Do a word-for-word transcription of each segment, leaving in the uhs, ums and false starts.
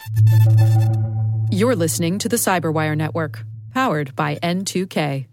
You're listening to the Cyberwire Network, powered by N two K.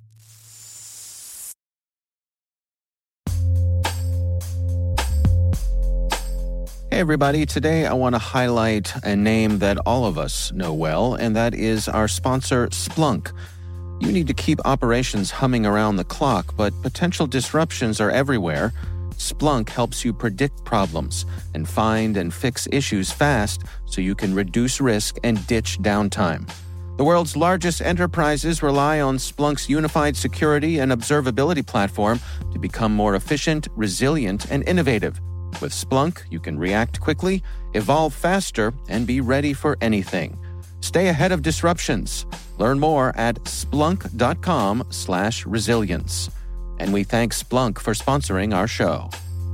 Hey everybody, today I want to highlight a name that all of us know well, and that is our sponsor, Splunk. You need to keep operations humming around the clock, but potential disruptions are everywhere. Splunk helps you predict problems and find and fix issues fast so you can reduce risk and ditch downtime. The world's largest enterprises rely on Splunk's unified security and observability platform to become more efficient, resilient, and innovative. With Splunk, you can react quickly, evolve faster, and be ready for anything. Stay ahead of disruptions. Learn more at splunk.com slash resilience. And we thank Splunk for sponsoring our show.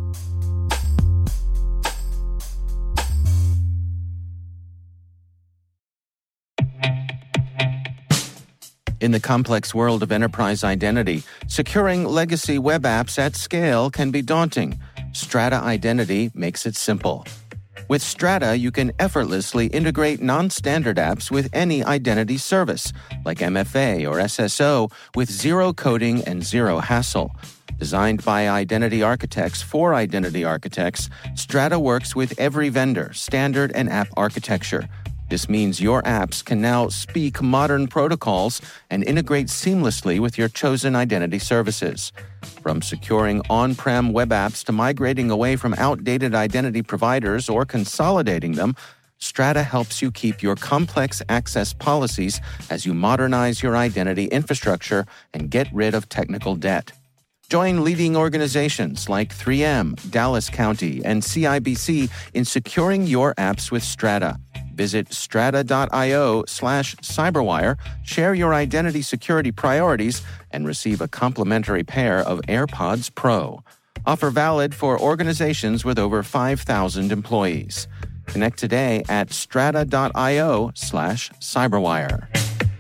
In the complex world of enterprise identity, securing legacy web apps at scale can be daunting. Strata Identity makes it simple. With Strata, you can effortlessly integrate non-standard apps with any identity service, like M F A or S S O, with zero coding and zero hassle. Designed by identity architects for identity architects, Strata works with every vendor, standard, and app architecture. This means your apps can now speak modern protocols and integrate seamlessly with your chosen identity services. From securing on-prem web apps to migrating away from outdated identity providers or consolidating them, Strata helps you keep your complex access policies as you modernize your identity infrastructure and get rid of technical debt. Join leading organizations like three M, Dallas County, and C I B C in securing your apps with Strata. Visit strata.io slash cyberwire, share your identity security priorities, and receive a complimentary pair of AirPods Pro. Offer valid for organizations with over five thousand employees. Connect today at strata.io slash cyberwire.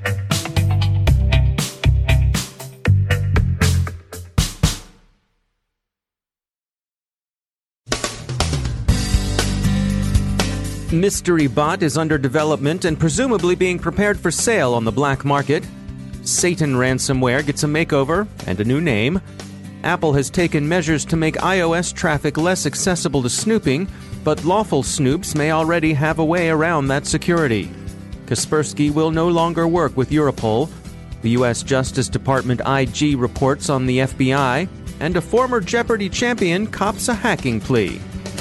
Mystery Bot is under development and presumably being prepared for sale on the black market. Satan ransomware gets a makeover and a new name. Apple has taken measures to make iOS traffic less accessible to snooping, but lawful snoops may already have a way around that security. Kaspersky will no longer work with Europol. The U S Justice Department I G reports on the F B I, and a former Jeopardy champion cops a hacking plea.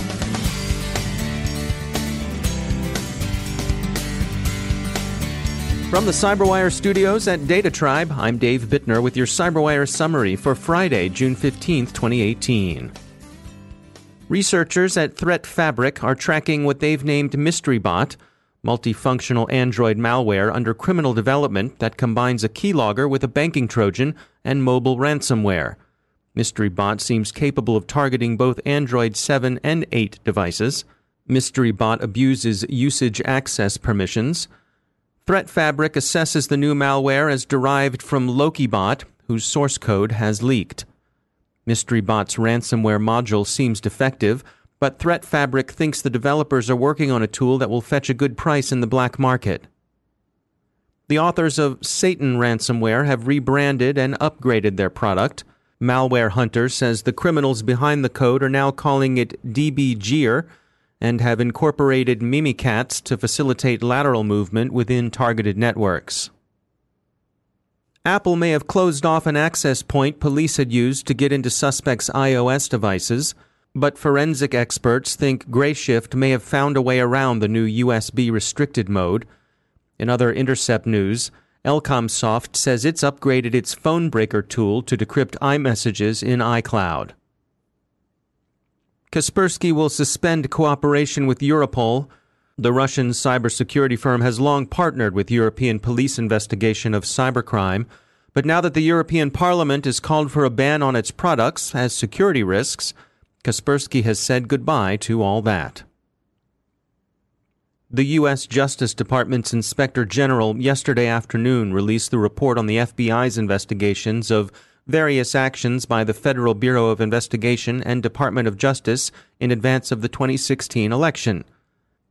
From the Cyberwire studios at Data Tribe, I'm Dave Bittner with your Cyberwire summary for Friday, June fifteenth, twenty eighteen. Researchers at Threat Fabric are tracking what they've named Mystery Bot, multifunctional Android malware under criminal development that combines a keylogger with a banking Trojan and mobile ransomware. Mystery Bot seems capable of targeting both Android seven and eight devices. Mystery Bot abuses usage access permissions. Threat Fabric assesses the new malware as derived from LokiBot, whose source code has leaked. Mystery Bot's ransomware module seems defective, but Threat Fabric thinks the developers are working on a tool that will fetch a good price in the black market. The authors of Satan ransomware have rebranded and upgraded their product. Malware Hunter says the criminals behind the code are now calling it dbGear, and have incorporated Mimikatz to facilitate lateral movement within targeted networks. Apple may have closed off an access point police had used to get into suspects' iOS devices, but forensic experts think Grayshift may have found a way around the new U S B restricted mode. In other Intercept news, Elcomsoft says it's upgraded its phone breaker tool to decrypt iMessages in iCloud. Kaspersky will suspend cooperation with Europol. The Russian cybersecurity firm has long partnered with European police investigation of cybercrime, but now that the European Parliament has called for a ban on its products as security risks, Kaspersky has said goodbye to all that. The U S Justice Department's Inspector General yesterday afternoon released the report on the F B I's investigations of various actions by the Federal Bureau of Investigation and Department of Justice in advance of the twenty sixteen election.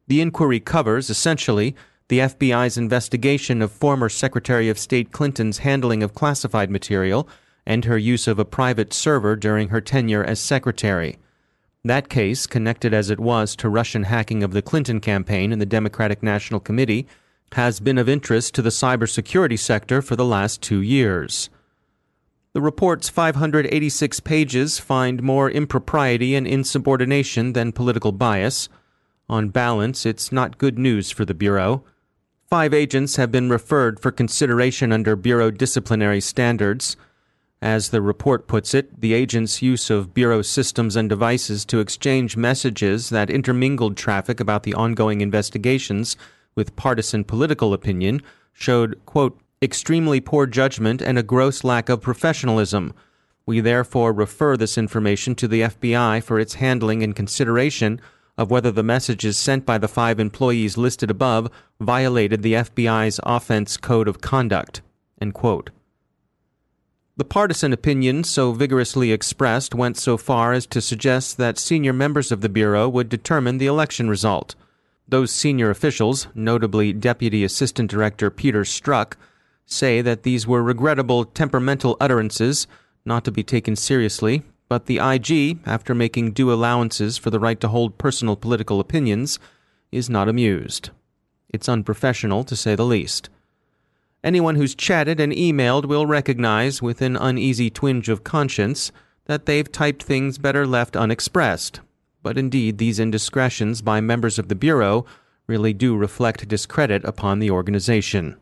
The inquiry covers, essentially, the F B I's investigation of former Secretary of State Clinton's handling of classified material and her use of a private server during her tenure as secretary. That case, connected as it was to Russian hacking of the Clinton campaign and the Democratic National Committee, has been of interest to the cybersecurity sector for the last two years. The report's five hundred eighty-six pages find more impropriety and insubordination than political bias. On balance, it's not good news for the Bureau. Five agents have been referred for consideration under Bureau disciplinary standards. As the report puts it, the agents' use of Bureau systems and devices to exchange messages that intermingled traffic about the ongoing investigations with partisan political opinion showed, quote, extremely poor judgment and a gross lack of professionalism. We therefore refer this information to the F B I for its handling and consideration of whether the messages sent by the five employees listed above violated the F B I's Offense Code of Conduct, end quote. The partisan opinion so vigorously expressed went so far as to suggest that senior members of the Bureau would determine the election result. Those senior officials, notably Deputy Assistant Director Peter Strzok, say that these were regrettable temperamental utterances, not to be taken seriously, but the I G, after making due allowances for the right to hold personal political opinions, is not amused. It's unprofessional, to say the least. Anyone who's chatted and emailed will recognize, with an uneasy twinge of conscience, that they've typed things better left unexpressed. But indeed, these indiscretions by members of the Bureau really do reflect discredit upon the organization.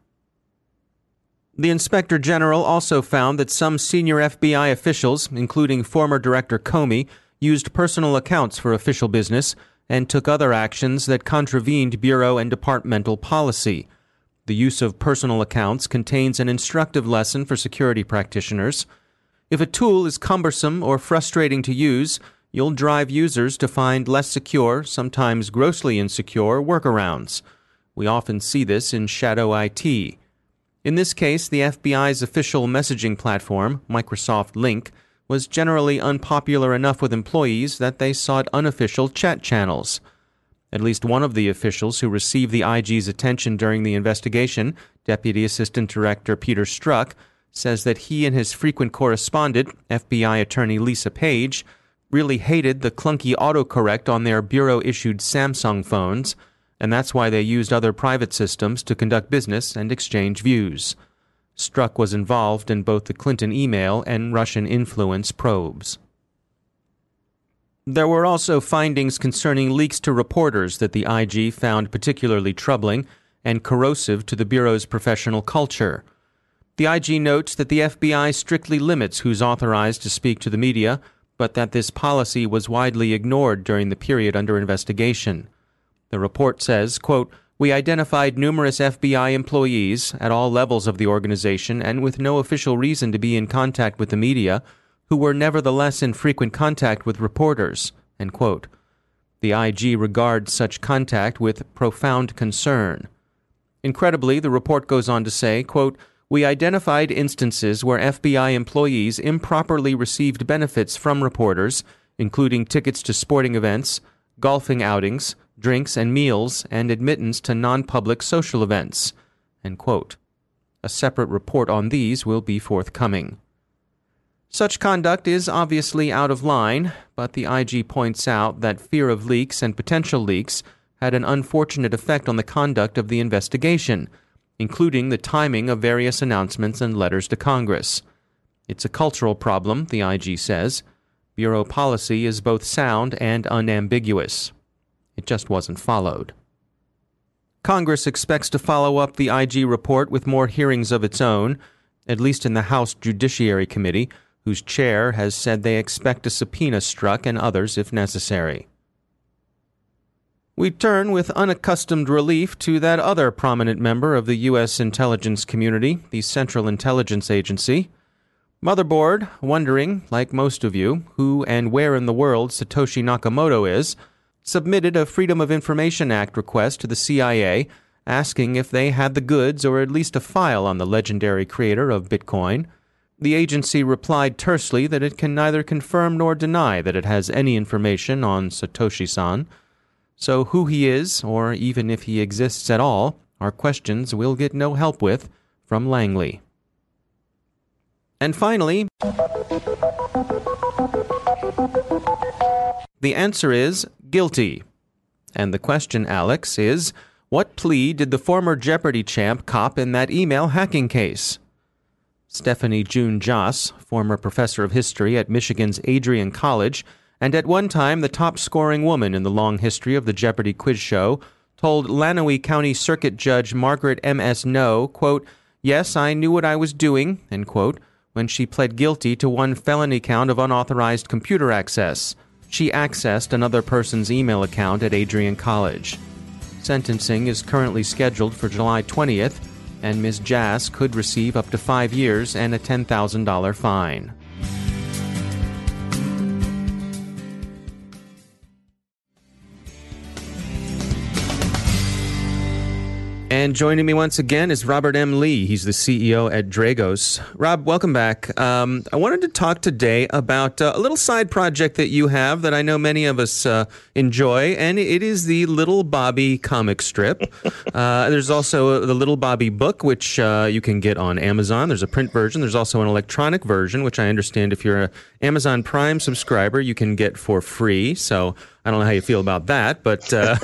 The Inspector General also found that some senior F B I officials, including former Director Comey, used personal accounts for official business and took other actions that contravened Bureau and departmental policy. The use of personal accounts contains an instructive lesson for security practitioners. If a tool is cumbersome or frustrating to use, you'll drive users to find less secure, sometimes grossly insecure, workarounds. We often see this in shadow I T. In this case, the F B I's official messaging platform, Microsoft Lync, was generally unpopular enough with employees that they sought unofficial chat channels. At least one of the officials who received the I G's attention during the investigation, Deputy Assistant Director Peter Strzok, says that he and his frequent correspondent, F B I attorney Lisa Page, really hated the clunky autocorrect on their Bureau-issued Samsung phones, and that's why they used other private systems to conduct business and exchange views. Strzok was involved in both the Clinton email and Russian influence probes. There were also findings concerning leaks to reporters that the I G found particularly troubling and corrosive to the Bureau's professional culture. The I G notes that the F B I strictly limits who's authorized to speak to the media, but that this policy was widely ignored during the period under investigation. The report says, quote, we identified numerous F B I employees at all levels of the organization and with no official reason to be in contact with the media who were nevertheless in frequent contact with reporters, end quote. The I G regards such contact with profound concern. Incredibly, the report goes on to say, quote, we identified instances where F B I employees improperly received benefits from reporters, including tickets to sporting events, golfing outings, drinks and meals, and admittance to non-public social events, end quote. A separate report on these will be forthcoming. Such conduct is obviously out of line, but the I G points out that fear of leaks and potential leaks had an unfortunate effect on the conduct of the investigation, including the timing of various announcements and letters to Congress. It's a cultural problem, the I G says. Bureau policy is both sound and unambiguous. It just wasn't followed. Congress expects to follow up the I G report with more hearings of its own, at least in the House Judiciary Committee, whose chair has said they expect a subpoena struck and others if necessary. We turn with unaccustomed relief to that other prominent member of the U S intelligence community, the Central Intelligence Agency. Motherboard, wondering, like most of you, who and where in the world Satoshi Nakamoto is, submitted a Freedom of Information Act request to the C I A asking if they had the goods or at least a file on the legendary creator of Bitcoin. The agency replied tersely that it can neither confirm nor deny that it has any information on Satoshi-san. So who he is, or even if he exists at all, are questions we'll get no help with from Langley. And finally, the answer is guilty. And the question, Alex, is, what plea did the former Jeopardy champ cop in that email hacking case? Stephanie June Joss, former professor of history at Michigan's Adrian College, and at one time the top-scoring woman in the long history of the Jeopardy quiz show, told Lanois County Circuit Judge Margaret M S. No, quote, "Yes, I knew what I was doing," end quote, when she pled guilty to one felony count of unauthorized computer access. She accessed another person's email account at Adrian College. Sentencing is currently scheduled for July twentieth, and Miz Jass could receive up to five years and a ten thousand dollars fine. And joining me once again is Robert M. Lee. He's the C E O at Dragos. Rob, welcome back. Um, I wanted to talk today about uh, a little side project that you have that I know many of us uh, enjoy, and it is the Little Bobby comic strip. uh, there's also the Little Bobby book, which uh, you can get on Amazon. There's a print version. There's also an electronic version, which I understand if you're an Amazon Prime subscriber, you can get for free. So I don't know how you feel about that, but uh,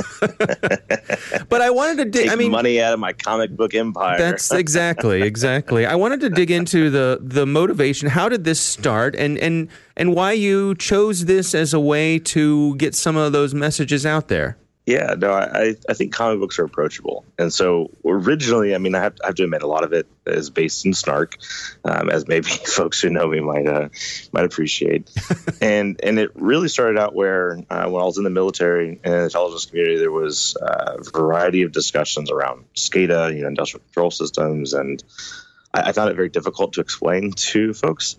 but I wanted to dig. Take I mean, money out of my comic book empire. That's exactly, exactly. I wanted to dig into the the motivation. How did this start, and and and why you chose this as a way to get some of those messages out there? Yeah, no, I, I think comic books are approachable. And so originally, I mean, I have, I have to admit, a lot of it is based in snark, um, as maybe folks who know me might uh, might appreciate. and and it really started out where, uh, when I was in the military and the intelligence community, there was a variety of discussions around SCADA, you know, industrial control systems. And I, I found it very difficult to explain to folks.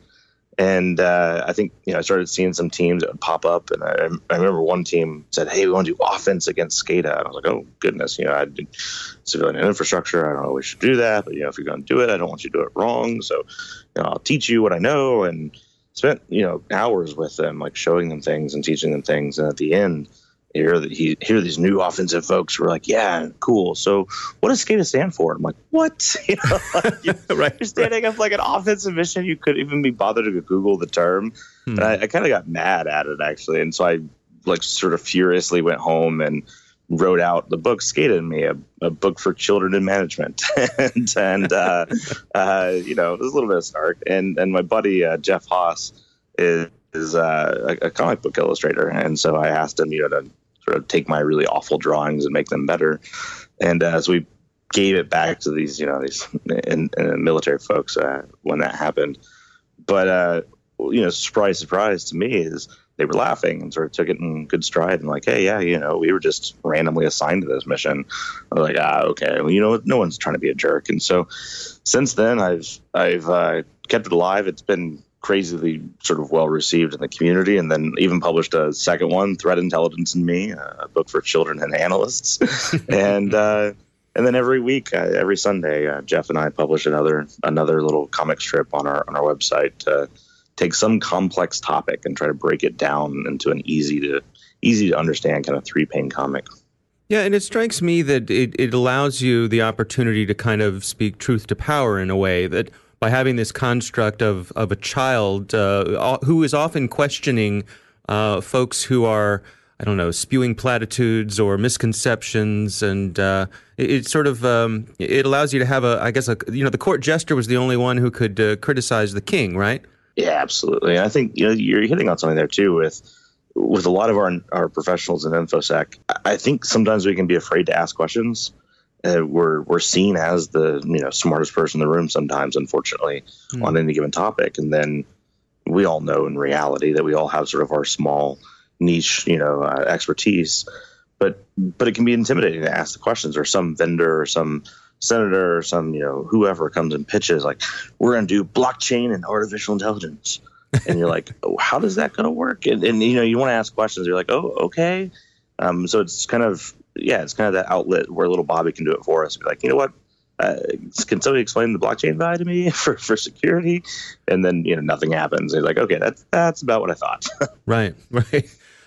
And uh, I think, you know, I started seeing some teams that would pop up. And I, I remember one team said, hey, we want to do offense against SCADA. And I was like, oh, goodness, you know, I did civilian infrastructure. I don't know if we should do that. But, you know, if you're going to do it, I don't want you to do it wrong. So, you know, I'll teach you what I know. And spent, you know, hours with them, like showing them things and teaching them things. And at the end, Here, he, here, these new offensive folks were like, "Yeah, cool. So, what does SCADA stand for?" I'm like, "What? You know, like, you're, right, you're standing right. up like an offensive mission. You couldn't even be bothered to Google the term." Hmm. And I, I kind of got mad at it actually, and so I like sort of furiously went home and wrote out the book SCADA and Me, a, a book for children in management, and and uh, uh, you know, it was a little bit of snark. And and my buddy uh, Jeff Haas is is uh, a, a comic book illustrator, and so I asked him, you know, to sort of take my really awful drawings and make them better. And uh, so we gave it back to these, you know, these in, in military folks uh, when that happened. But, uh, you know, surprise, surprise to me is they were laughing and sort of took it in good stride and like, hey, yeah, you know, we were just randomly assigned to this mission. I was like, ah, okay, well, you know, no one's trying to be a jerk. And so since then, I've I've uh, kept it alive. It's been crazily sort of well received in the community, and then even published a second one, Threat Intelligence and Me, a book for children and analysts. and uh, and then every week, uh, every Sunday, uh, Jeff and I publish another another little comic strip on our on our website to take some complex topic and try to break it down into an easy to easy to understand kind of three pane comic. Yeah, and it strikes me that it, it allows you the opportunity to kind of speak truth to power in a way that, by having this construct of, of a child uh, who is often questioning uh, folks who are, I don't know, spewing platitudes or misconceptions, and uh, it, it sort of um, it allows you to have a, I guess, a, you know, the court jester was the only one who could uh, criticize the king, right? Yeah, absolutely. And I think, you know, you're hitting on something there too with with a lot of our our professionals in InfoSec. I think sometimes we can be afraid to ask questions. Uh, we're we're seen as the, you know, smartest person in the room sometimes, unfortunately, mm. on any given topic. And then we all know in reality that we all have sort of our small niche, you know, uh, expertise. But but it can be intimidating to ask the questions, or some vendor or some senator or some, you know, whoever comes and pitches like, we're going to do blockchain and artificial intelligence. And you're like, oh, how does that going to work? And, and, you know, you want to ask questions. You're like, oh, okay. Um, so it's kind of, yeah, it's kind of that outlet where little Bobby can do it for us. Be like, you know what? Uh, can somebody explain the blockchain value to me for, for security? And then, you know, nothing happens. He's like, okay, that's that's about what I thought. Right, right.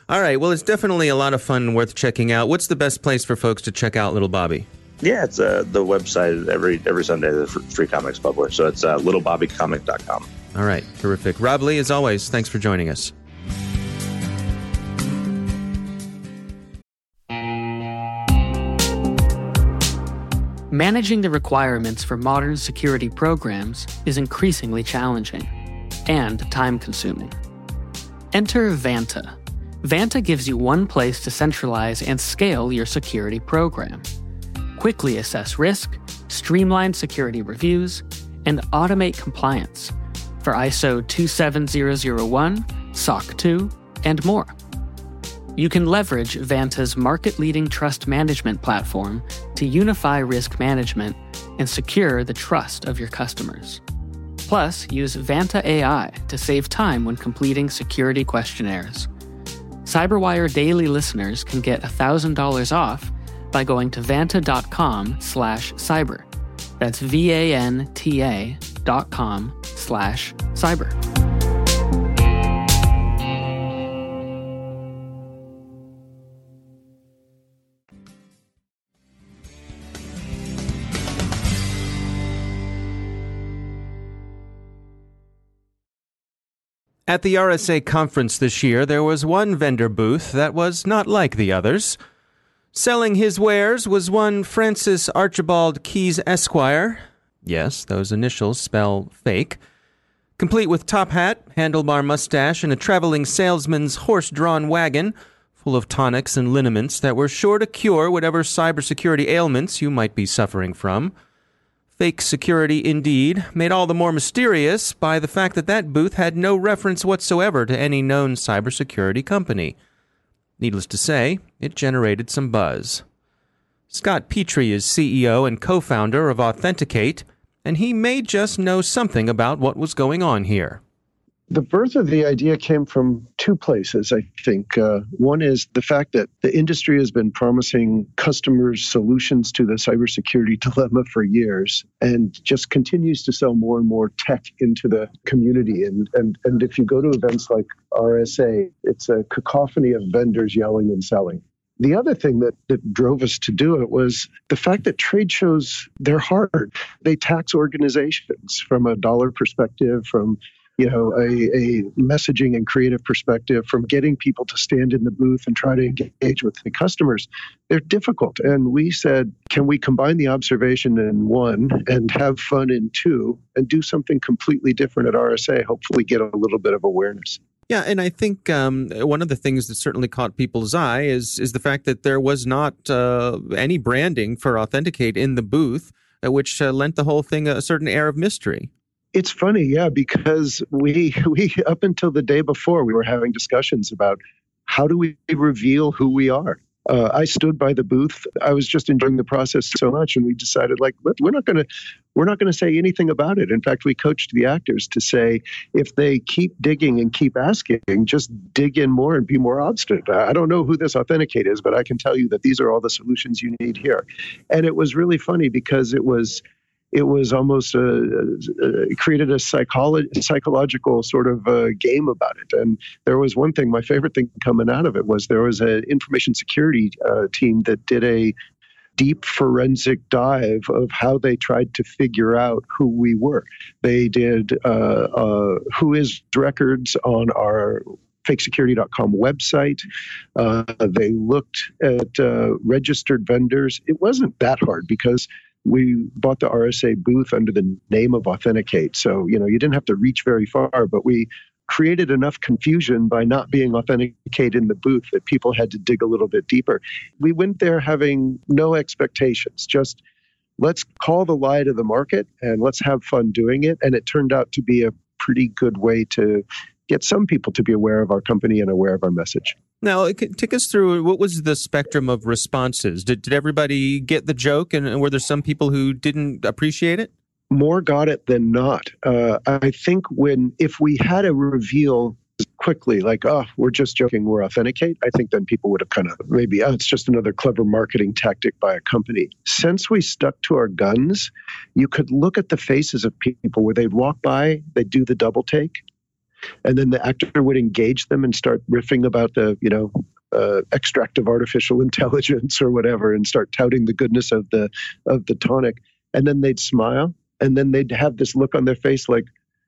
All right. Well, it's definitely a lot of fun, worth checking out. What's the best place for folks to check out Little Bobby? Yeah, it's uh, the website. Every every Sunday, the free comics published. So it's uh, little bobby comic dot com. All right. Terrific. Rob Lee, as always, thanks for joining us. Managing the requirements for modern security programs is increasingly challenging and time-consuming. Enter Vanta. Vanta gives you one place to centralize and scale your security program. Quickly assess risk, streamline security reviews, and automate compliance for I S O two seven zero zero one, S O C two, and more. You can leverage Vanta's market-leading trust management platform to unify risk management and secure the trust of your customers. Plus, use Vanta A I to save time when completing security questionnaires. CyberWire Daily listeners can get one thousand dollars off by going to vanta.com slash cyber. That's V-A-N-T-A dot com slash cyber. At the R S A conference this year, there was one vendor booth that was not like the others. Selling his wares was one Francis Archibald Keyes Esquire. Yes, those initials spell fake. Complete with top hat, handlebar mustache, and a traveling salesman's horse-drawn wagon full of tonics and liniments that were sure to cure whatever cybersecurity ailments you might be suffering from. Fake security, indeed, made all the more mysterious by the fact that that booth had no reference whatsoever to any known cybersecurity company. Needless to say, it generated some buzz. Scott Petrie is C E O and co-founder of Authenticate, and he may just know something about what was going on here. The birth of the idea came from two places, I think. Uh, one is the fact that the industry has been promising customers solutions to the cybersecurity dilemma for years and just continues to sell more and more tech into the community. And, and, and if you go to events like R S A, it's a cacophony of vendors yelling and selling. The other thing that, that drove us to do it was the fact that trade shows, they're hard. They tax organizations from a dollar perspective, from you know, a, a messaging and creative perspective, from getting people to stand in the booth and try to engage with the customers. They're difficult. And we said, can we combine the observation in one and have fun in two and do something completely different at R S A, hopefully get a little bit of awareness. Yeah, and I think um, one of the things that certainly caught people's eye is is the fact that there was not uh, any branding for Authenticate in the booth, uh, which uh, lent the whole thing a certain air of mystery. It's funny, yeah, because we we up until the day before, we were having discussions about how do we reveal who we are. Uh, I stood by the booth. I was just enjoying the process so much, and we decided, like, we're not going to we're not going to say anything about it. In fact, we coached the actors to say, if they keep digging and keep asking, just dig in more and be more obstinate. I don't know who this Authenticate is, but I can tell you that these are all the solutions you need here. And it was really funny because it was. It was almost a, a, created a psycholo- psychological sort of a game about it. And there was one thing, my favorite thing coming out of it was there was an information security uh, team that did a deep forensic dive of how they tried to figure out who we were. They did uh, uh, Whois records on our fake security dot com website. Uh, they looked at uh, registered vendors. It wasn't that hard because we bought the R S A booth under the name of Authenticate. So, you know, you didn't have to reach very far, but we created enough confusion by not being Authenticate in the booth that people had to dig a little bit deeper. We went there having no expectations, just let's call the lie to the market and let's have fun doing it. And it turned out to be a pretty good way to get some people to be aware of our company and aware of our message. Now, take us through, what was the spectrum of responses? Did did everybody get the joke, and were there some people who didn't appreciate it? More got it than not. Uh, I think when, if we had a reveal quickly, like, oh, we're just joking, we're Authenticate, I think then people would have kind of maybe, oh, it's just another clever marketing tactic by a company. Since we stuck to our guns, you could look at the faces of people where they'd walk by, they'd do the double take. And then the actor would engage them and start riffing about the, you know, uh, extract of artificial intelligence or whatever, and start touting the goodness of the of the tonic. And then they'd smile, and then they'd have this look on their face like,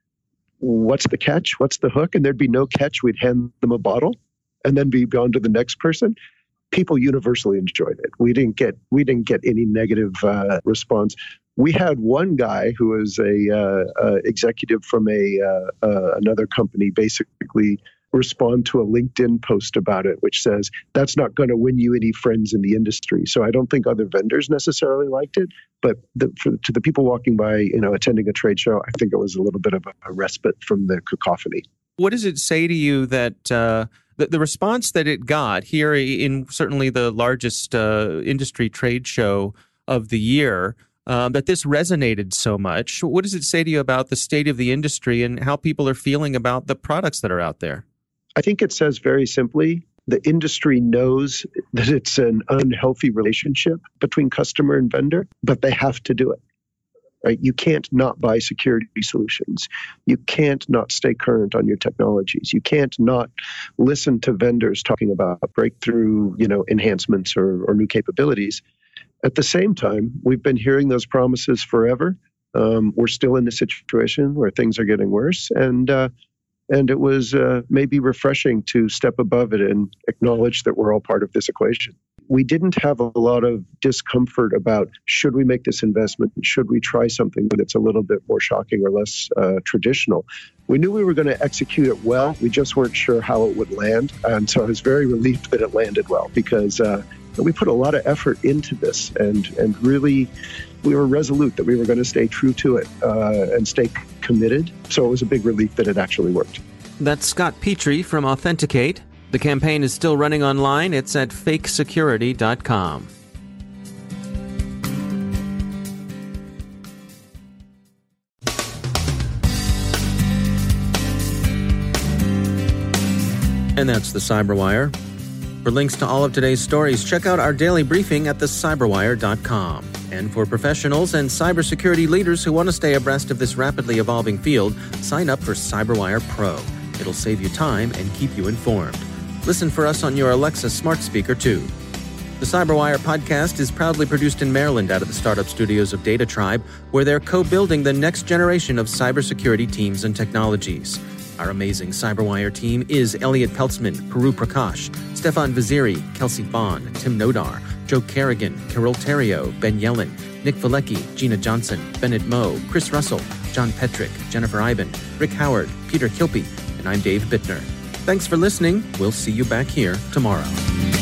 what's the catch? What's the hook? And there'd be no catch. We'd hand them a bottle and then be on to the next person. People universally enjoyed it. We didn't get we didn't get any negative uh, response. We had one guy who was a uh, uh, executive from a uh, uh, another company basically respond to a LinkedIn post about it, which says, that's not going to win you any friends in the industry. So I don't think other vendors necessarily liked it, but the, for, to the people walking by, you know, attending a trade show, I think it was a little bit of a, a respite from the cacophony. What does it say to you that uh, the, the response that it got here in certainly the largest uh, industry trade show of the year, uh, that this resonated so much? What does it say to you about the state of the industry and how people are feeling about the products that are out there? I think it says very simply, the industry knows that it's an unhealthy relationship between customer and vendor, but they have to do it. Right? You can't not buy security solutions. You can't not stay current on your technologies. You can't not listen to vendors talking about breakthrough, you know, enhancements or, or new capabilities. At the same time, we've been hearing those promises forever. Um, we're still in a situation where things are getting worse, and uh, and it was uh, maybe refreshing to step above it and acknowledge that we're all part of this equation. We didn't have a lot of discomfort about, should we make this investment? Should we try something that's a little bit more shocking or less uh, traditional? We knew we were going to execute it well. We just weren't sure how it would land. And so I was very relieved that it landed well, because uh, we put a lot of effort into this, and, and really we were resolute that we were going to stay true to it uh, and stay committed. So it was a big relief that it actually worked. That's Scott Petrie from Authenticate. The campaign is still running online. It's at fake security dot com. And that's the Cyberwire. For links to all of today's stories, check out our daily briefing at the cyberwire dot com. And for professionals and cybersecurity leaders who want to stay abreast of this rapidly evolving field, sign up for Cyberwire Pro. It'll save you time and keep you informed. Listen for us on your Alexa smart speaker, too. The Cyberwire podcast is proudly produced in Maryland out of the startup studios of Data Tribe, where they're co-building the next generation of cybersecurity teams and technologies. Our amazing Cyberwire team is Elliot Peltzman, Puru Prakash, Stefan Vaziri, Kelsey Bond, Tim Nodar, Joe Kerrigan, Carol Terrio, Ben Yellen, Nick Valecki, Gina Johnson, Bennett Moe, Chris Russell, John Petrick, Jennifer Iben, Rick Howard, Peter Kilpie, and I'm Dave Bittner. Thanks for listening. We'll see you back here tomorrow.